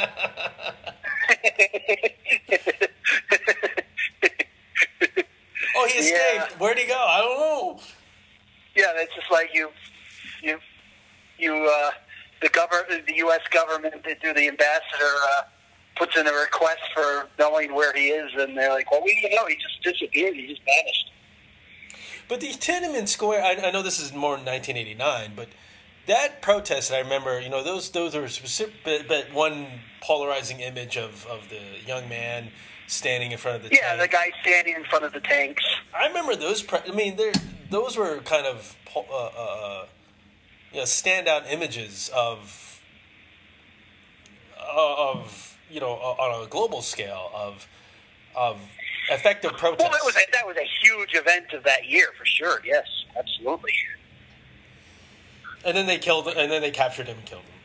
Oh, he escaped. Yeah. Where'd he go? I don't know. Yeah, it's just like you, you, you. Uh, the government, the U S government, through the ambassador, uh, puts in a request for knowing where he is, and they're like, well, we don't know. He just disappeared. He just vanished. But the Tiananmen Square, I, I know this is more nineteen eighty-nine, but that protest, I remember, you know, those those were specific, but, but one polarizing image of, of the young man standing in front of the yeah, tank. the guy standing in front of the tanks. I remember those, pre- I mean, those were kind of, uh, uh, you know, standout images of, uh, of you know, on a global scale of of effective protests. Well, that was a, that was a huge event of that year for sure. Yes, absolutely. And then they killed, and then they captured him and killed him.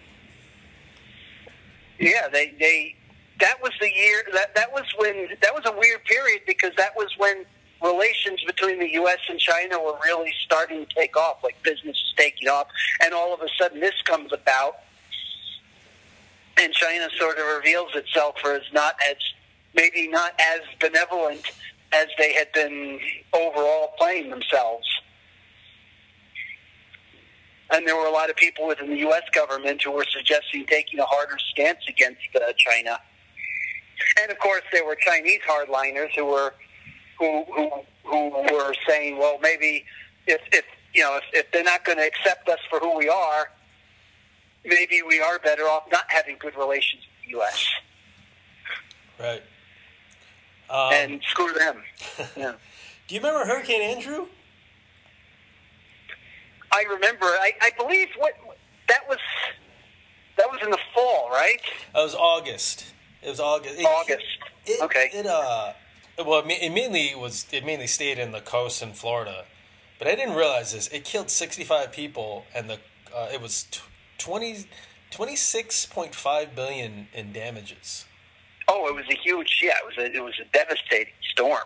Yeah, they they that was the year that that was when that was a weird period because that was when relations between the U S and China were really starting to take off, like business was taking off, and all of a sudden this comes about, and China sort of reveals itself as not as maybe not as benevolent as they had been overall playing themselves. And there were a lot of people within the U S government who were suggesting taking a harder stance against uh, China. And of course, there were Chinese hardliners who were who who who were saying, well, maybe if if you know if, if they're not going to accept us for who we are, maybe we are better off not having good relations with the U S. Right. Um, and screw them. Yeah. Do you remember Hurricane Andrew? I remember. I, I believe what that was. That was in the fall, right? It was August. It was August. It, August. It, okay. It uh, well, it mainly was. It mainly stayed in the coast in Florida, but I didn't realize this. It killed sixty-five people, and the uh, it was twenty, twenty-six point five billion in damages. Oh, it was a huge. Yeah, it was a. It was a devastating storm.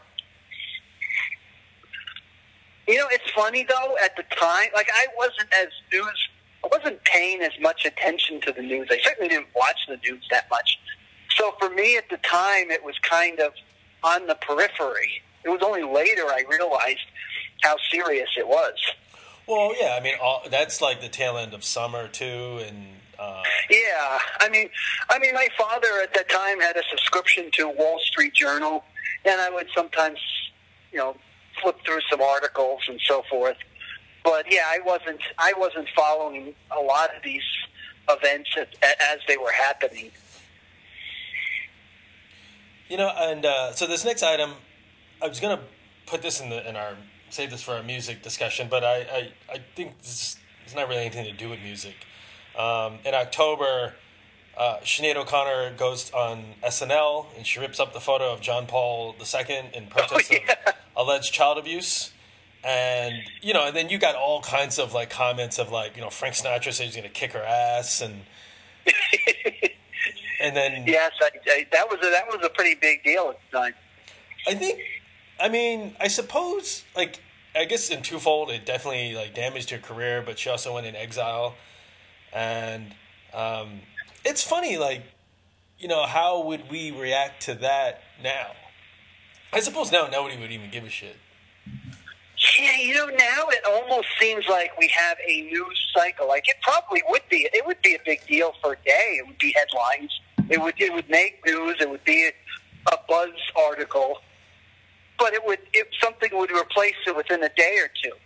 You know, it's funny though. At the time, like I wasn't as news. I wasn't paying as much attention to the news. I certainly didn't watch the news that much. So for me at the time, it was kind of on the periphery. It was only later I realized how serious it was. Well, yeah, I mean, all, that's like the tail end of summer too, and uh... yeah, I mean, I mean, my father at that time had a subscription to Wall Street Journal, and I would sometimes, you know, flip through some articles and so forth. But yeah, I wasn't, I wasn't following a lot of these events as, as they were happening. You know, and uh, so this next item, I was going to put this in the in our save this for our music discussion, but I I, I think this is not really anything to do with music. Um, in October, uh, Sinead O'Connor goes on S N L and she rips up the photo of John Paul the Second in protest oh, yeah. of alleged child abuse. And, you know, and then you got all kinds of, like, comments of, like, you know, Frank Sinatra said he's going to kick her ass, and and then... Yes, I, I, that was a, that was a pretty big deal at the time. I think, I mean, I suppose, like, I guess in twofold, it definitely, like, damaged her career, but she also went in exile. And um, it's funny, like, you know, how would we react to that now? I suppose now nobody would even give a shit. Yeah, you know, now it almost seems like we have a news cycle. Like it probably would be. It would be a big deal for a day. It would be headlines. It would. It would make news. It would be a, a buzz article. But it would. If something would replace it within a day or two.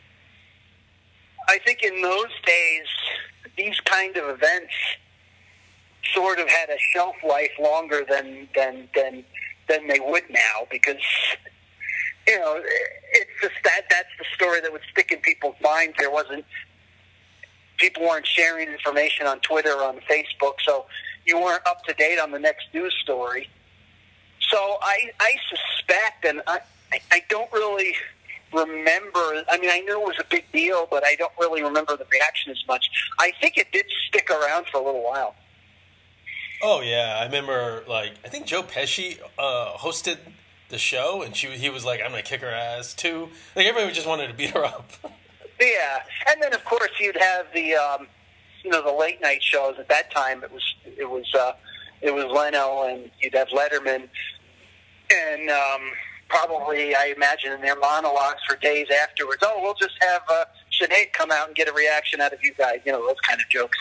I think in those days, these kind of events sort of had a shelf life longer than than than than they would now because. You know, it's just that that's the story that would stick in people's minds. There wasn't, people weren't sharing information on Twitter or on Facebook, so you weren't up to date on the next news story. So I, I suspect, and I, I don't really remember, I mean, I knew it was a big deal, but I don't really remember the reaction as much. I think it did stick around for a little while. Oh, yeah. I remember, like, I think Joe Pesci uh, hosted the show, and she he was like, I'm going to kick her ass, too. Like, everybody just wanted to beat her up. Yeah. And then, of course, you'd have the, um, you know, the late-night shows. At that time, it was, it was, uh, it was Leno, and you'd have Letterman. And um, probably, I imagine, in their monologues for days afterwards, oh, we'll just have uh, Sinead come out and get a reaction out of you guys. You know, those kind of jokes.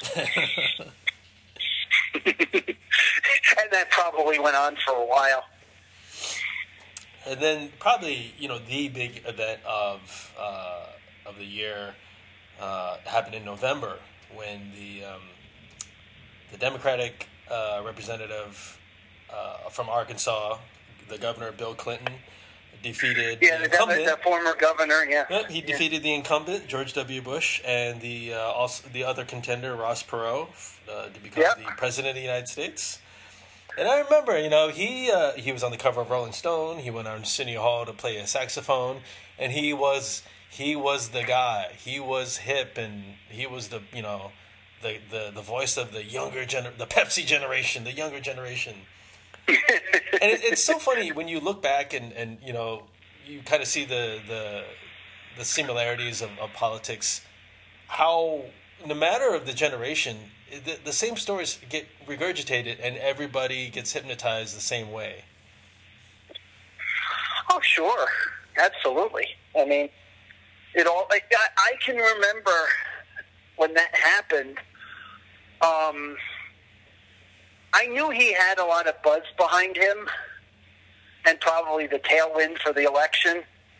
And that probably went on for a while. And then probably, you know, the big event of uh, of the year uh, happened in November when the um, the Democratic uh, representative uh, from Arkansas, the governor Bill Clinton, defeated yeah, the the, incumbent. the former governor. Yeah, yep, he yeah. defeated the incumbent George W. Bush and the uh, also the other contender Ross Perot uh, to become yep. the president of the United States. And I remember, you know, he uh, he was on the cover of Rolling Stone. He went on City Hall to play a saxophone, and he was he was the guy. He was hip, and he was the you know the the, the voice of the younger gener- the Pepsi generation, the younger generation. And it, it's so funny when you look back and, and you know you kind of see the the the similarities of, of politics. How no matter of the generation, the, the same stories get regurgitated, and everybody gets hypnotized the same way. Oh, sure, absolutely. I mean, it all. I, I can remember when that happened. Um, I knew he had a lot of buzz behind him, and probably the tailwind for the election.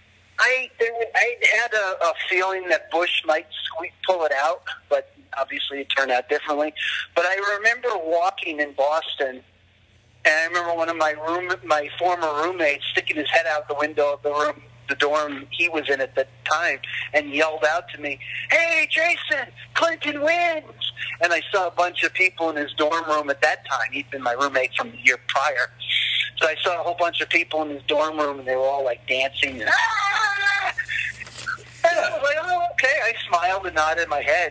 I there, I had a, a feeling that Bush might squeak, pull it out, but obviously it turned out differently. But I remember walking in Boston, and I remember one of my room, my former roommates sticking his head out the window of the room, the dorm he was in at the time, and yelled out to me, "Hey, Jason, Clinton wins!" And I saw a bunch of people in his dorm room at that time. He'd been my roommate from the year prior. So I saw a whole bunch of people in his dorm room, and they were all, like, dancing. And, ah! and I was like, oh, okay. I smiled and nodded my head.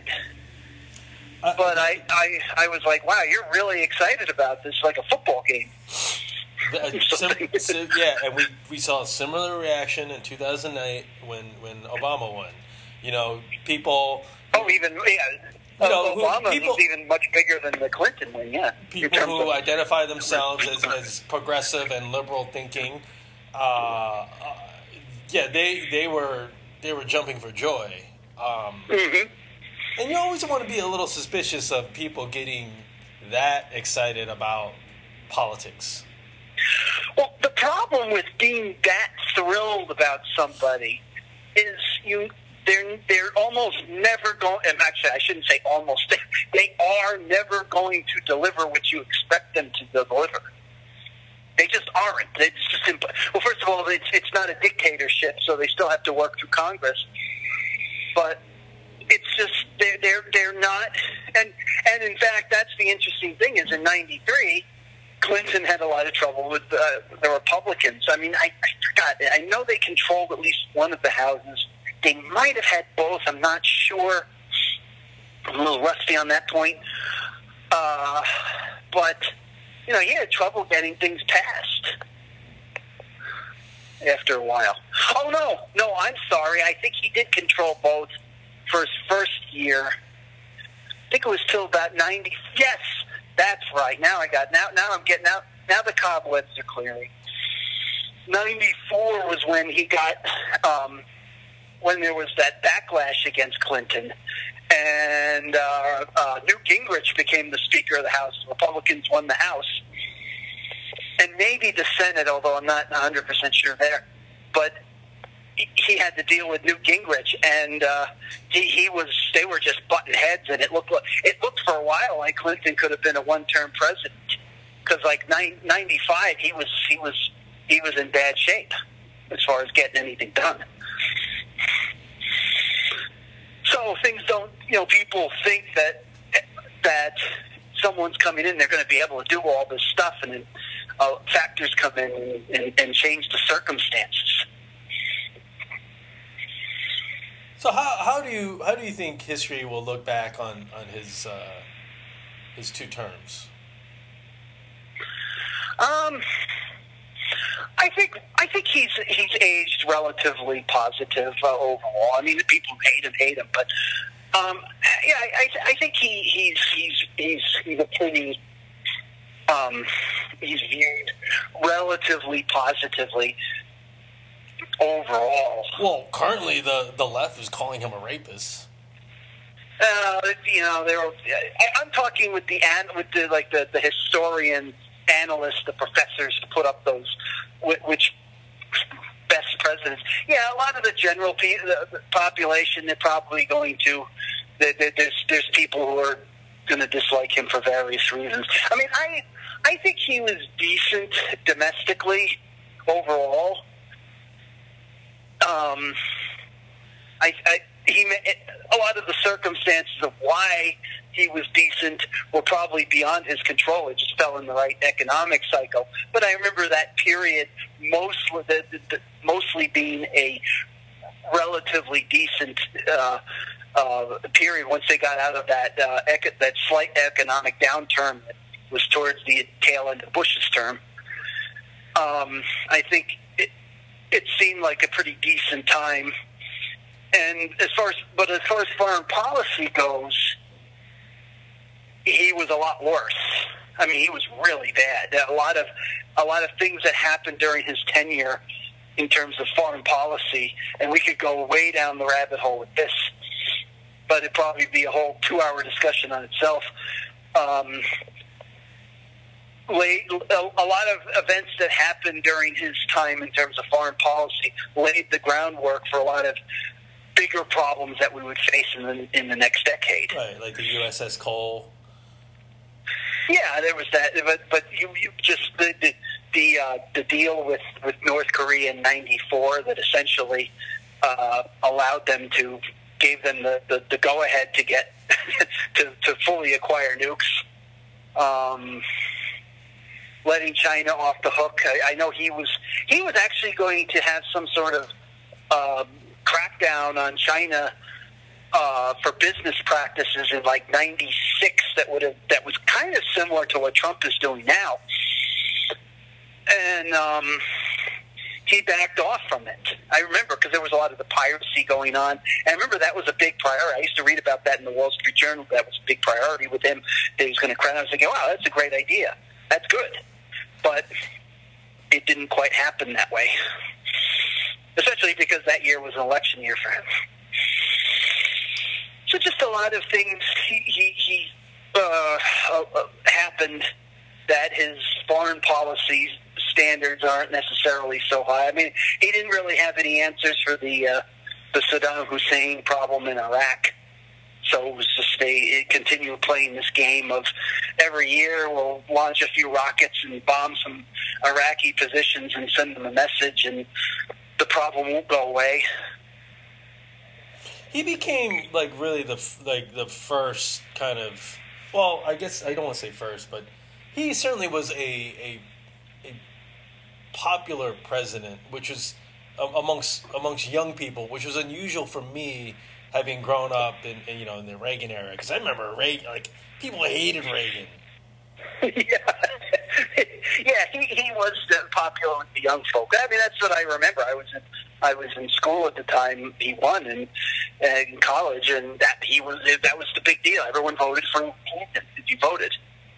Uh, but I, I, I was like, wow, you're really excited about this, like a football game. The, sim, sim, yeah, and we, we saw a similar reaction in two thousand eight when, when Obama won. You know, people... Oh, even... Yeah. You know, Obama people, was even much bigger than the Clinton win, yeah. People who of, identify themselves as, as progressive and liberal thinking, uh, uh, yeah, they they were they were jumping for joy. Um, mm-hmm. And you always want to be a little suspicious of people getting that excited about politics. Well, the problem with being that thrilled about somebody is you... They're they're almost never going. And actually, I shouldn't say almost. They are never going to deliver what you expect them to deliver. They just aren't. It's just simple. Well, first of all, it's it's not a dictatorship, so they still have to work through Congress. But it's just they're they're they're not. And and in fact, that's the interesting thing is in ninety-three, Clinton had a lot of trouble with uh, the Republicans. I mean, I, I forgot. I know they controlled at least one of the houses. They might have had both. I'm not sure. I'm a little rusty on that point. Uh, but, you know, he had trouble getting things passed after a while. Oh, no. No, I'm sorry. I think he did control both for his first year. I think it was till about ninety. Yes, that's right. Now I got, now, now I'm getting out. Now the cobwebs are clearing. ninety-four was when he got, um, when there was that backlash against Clinton, and uh, uh, Newt Gingrich became the Speaker of the House. The Republicans won the House, and maybe the Senate, although I'm not one hundred percent sure there. But he had to deal with Newt Gingrich, and uh, he, he was. They were just butting heads, and it looked like, it looked for a while like Clinton could have been a one-term president, because like ninety-five, he was he was he was in bad shape as far as getting anything done. So things don't, you know, people think that that someone's coming in, they're going to be able to do all this stuff, and then uh, factors come in and, and, and change the circumstances. So how how do you how do you think history will look back on on his uh, his two terms? Um. I think I think he's he's aged relatively positive uh, overall. I mean, the people who hate him hate him, but um, yeah, I, I think he he's he's he's he's a pretty um, he's viewed relatively positively overall. Well, currently the the left is calling him a rapist. Uh, you know, there. I'm talking with the with the like the, the historian. Analysts, the professors to put up those, which best presidents. Yeah, a lot of the general pe- the population, they're probably going to, there's there's people who are going to dislike him for various reasons. I mean, I I think he was decent domestically overall. Um, I, I he a lot of the circumstances of why he was decent were probably beyond his control. It just fell in the right economic cycle. But I remember that period mostly, the, the, the, mostly being a relatively decent uh, uh, period once they got out of that uh, ec- that slight economic downturn that was towards the tail end of Bush's term. Um, I think it, it seemed like a pretty decent time. And as far as, but as far as foreign policy goes, he was a lot worse. I mean, he was really bad. A lot of, a lot of things that happened during his tenure in terms of foreign policy, and we could go way down the rabbit hole with this, but it'd probably be a whole two-hour discussion on itself. Um, laid, a, a lot of events that happened during his time in terms of foreign policy laid the groundwork for a lot of bigger problems that we would face in the, in the next decade. Right, like the U S S Cole. Yeah, there was that, but but you, you just the the the, uh, the deal with, with North Korea in ninety-four that essentially uh, allowed them to gave them the, the, the go ahead to get to to fully acquire nukes. Um, letting China off the hook. I, I know he was he was actually going to have some sort of uh, crackdown on China uh, for business practices in like ninety-six. That would have that was kind of similar to what Trump is doing now, and um, he backed off from it. I remember because there was a lot of the piracy going on. And I remember that was a big priority. I used to read about that in the Wall Street Journal. That was a big priority with him. That he was going to crack. I was thinking, wow, that's a great idea. That's good. But it didn't quite happen that way, especially because that year was an election year for him. So just a lot of things he, he, he uh, uh, happened that his foreign policy standards aren't necessarily so high. I mean, he didn't really have any answers for the uh, the Saddam Hussein problem in Iraq. So it was just they continue playing this game of every year we'll launch a few rockets and bomb some Iraqi positions and send them a message, and the problem won't go away. He became like really the like the first kind of well, I guess I don't want to say first, but he certainly was a a, a popular president, which was amongst amongst young people, which was unusual for me, having grown up in, in you know in the Reagan era, because I remember Reagan, like people hated Reagan. yeah, yeah, he he was popular with the young folk. I mean, that's what I remember. I was in I was in school at the time he won, and in college, and that he was that was the big deal. Everyone voted for Clinton if you voted,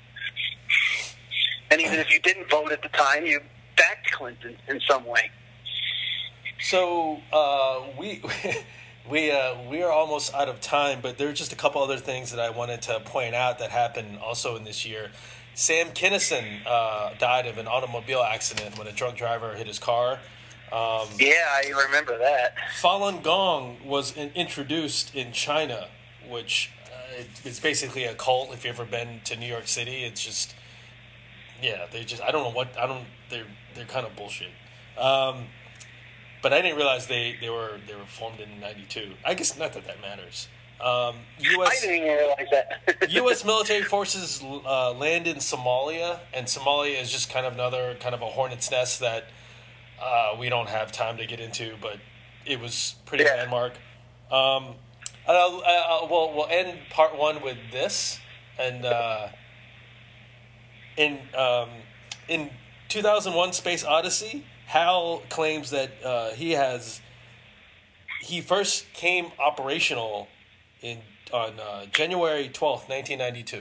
and even if you didn't vote at the time, you backed Clinton in some way. So uh, we. We uh, we are almost out of time, but there are just a couple other things that I wanted to point out that happened also in this year. Sam Kinison uh, died of an automobile accident when a drunk driver hit his car. Um, yeah, I remember that. Falun Gong was in, introduced in China, which uh, it, it's basically a cult. If you've ever been to New York City, it's just yeah, they just I don't know what I don't they're they're kind of bullshit. Um, But I didn't realize they, they were they were formed in ninety-two. I guess not that that matters. Um, U S I didn't even realize that. U S military forces uh, land in Somalia, and Somalia is just kind of another kind of a hornet's nest that uh, we don't have time to get into, but it was pretty yeah. landmark. Um, I'll, I'll, we'll, we'll end part one with this. And uh, in um, in two thousand one Space Odyssey, Hal claims that uh, he has he first came operational in on uh, January twelfth, nineteen ninety-two.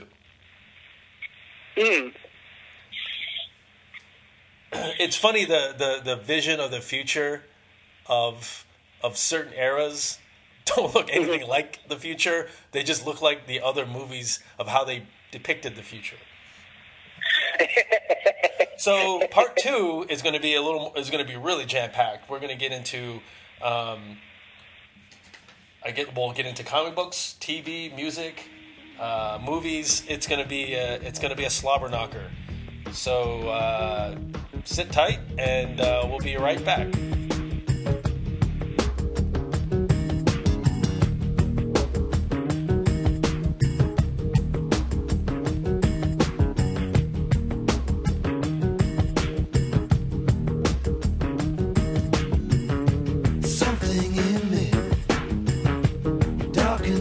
Mm. It's funny the, the, the vision of the future of of certain eras don't look anything mm-hmm. like the future. They just look like the other movies of how they depicted the future. So part two is going to be a little is going to be really jam packed. We're going to get into, um, I get we'll get into comic books, T V, music, uh, movies. It's going to be a, it's going to be a slobber knocker. So uh, sit tight, and uh, we'll be right back.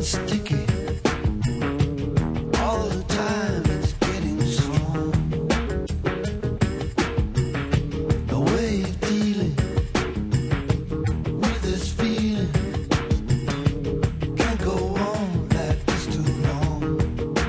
sticky. All the time it's getting strong. The way you're dealing with this feeling can't go on like this too long.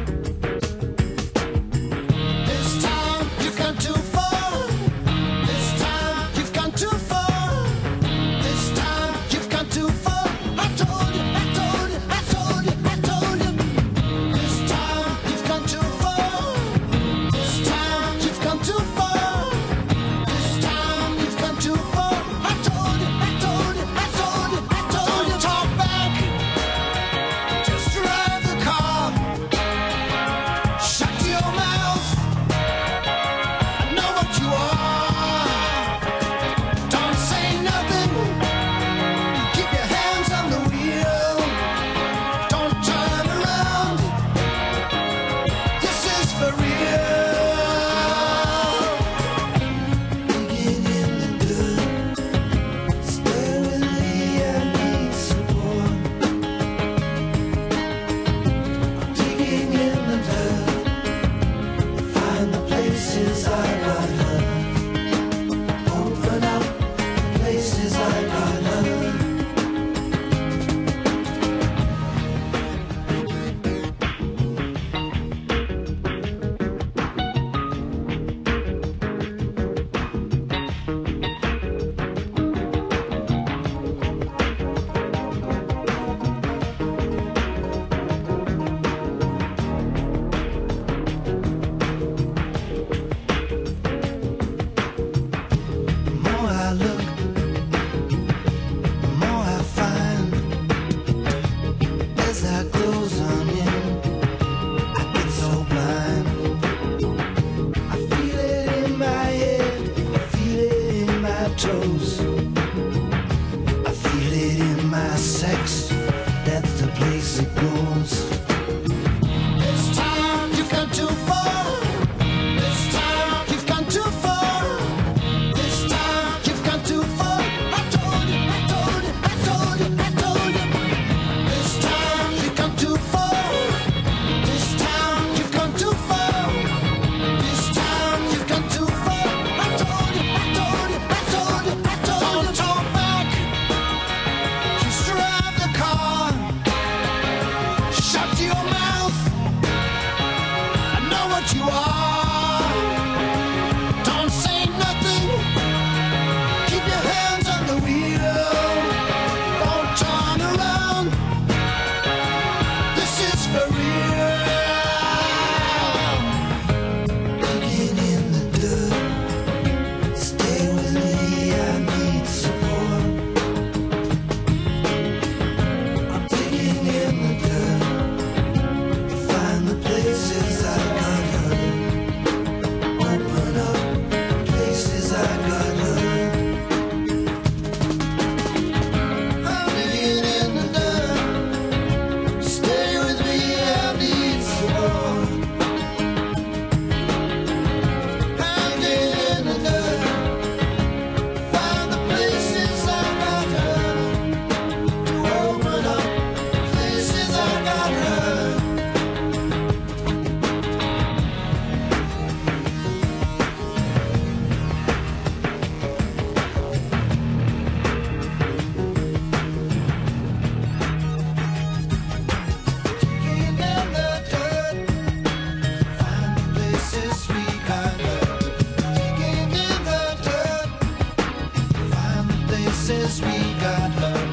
This time you've gone too far. This time you've gone too far. This time you've gone too far. I told you, I told you, I told you, I told you. This time you've gone too far. This time you've gone too far. This time you've gone too far. I told you, I told you, I told you, I told you. Don't talk back. Just drive the car. Shut your mouth. I know what you are. Don't say nothing. Keep your hands on the wheel. Don't turn around. This is for real. Digging in the dirt. Stay with me, I need support. I'm digging in the dirt. Find the places I got hurt. Open up the places I got hurt. The more I look, the more I find. As I close on in, I get so blind. I feel it in my head, I feel it in my toes. I feel it in my sex, that's the place it goes. This time you've gone too far. This time you've gone too far. This time you've gone too far. I told you, I told you, I told you, I told you. This time you've gone too far. This time you've gone too far. This time you've gone too far. I told you, I told you, I told you, I told you. Don't talk back. Just drive the car. Shut your mouth. I know what you are. Don't say nothing. Keep your hands on the wheel. Don't turn around. This is for real. Digging in the dirt. Stay with me, I need support. I'm digging in the dirt. Find the places I got hurt. Open up places I got hurt. I'm digging in the dirt. Stay with me, I need support. I'm digging in the dirt. Find the places I got hurt. Open up places I got hurt. Digging in the dirt. Find the places we got hurt. Digging in the dirt. Find the places we got hurt.